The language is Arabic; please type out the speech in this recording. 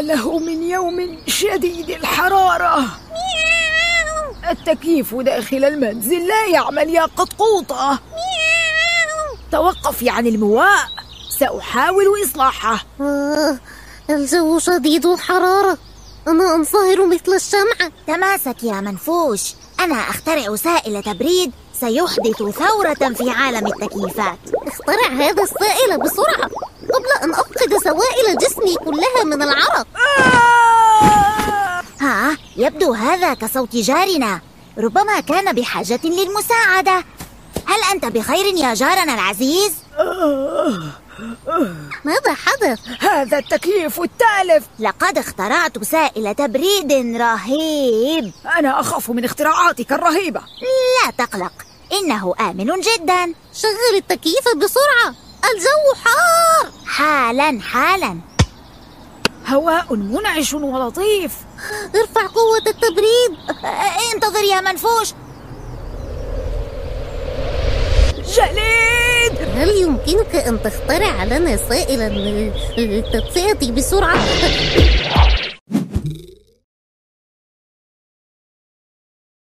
إنه من يوم شديد الحرارة. التكييف داخل المنزل لا يعمل يا قطقوطة. توقفي عن المواء، سأحاول إصلاحه. الجو شديد الحرارة، أنا أنصهر مثل الشمعة. تماسك يا منفوش، أنا أخترع سائل تبريد سيحدث ثورة في عالم التكييفات. اخترع هذا السائل بسرعة قبل أن أفقد سوائل جسمي كلها من العرق. ها، يبدو هذا كصوت جارنا، ربما كان بحاجة للمساعدة. هل أنت بخير يا جارنا العزيز؟ ماذا حدث؟ هذا التكييف التالف. لقد اخترعت سائل تبريد رهيب. أنا أخاف من اختراعاتك الرهيبة. لا تقلق، إنه آمن جدا. شغل التكييف بسرعة، الجو حار. حالا. هواء منعش ولطيف. ارفع قوة التبريد. انتظر يا منفوش. جليد، هل يمكنك أن تخترع لنا سائلا للتدفئة بسرعة؟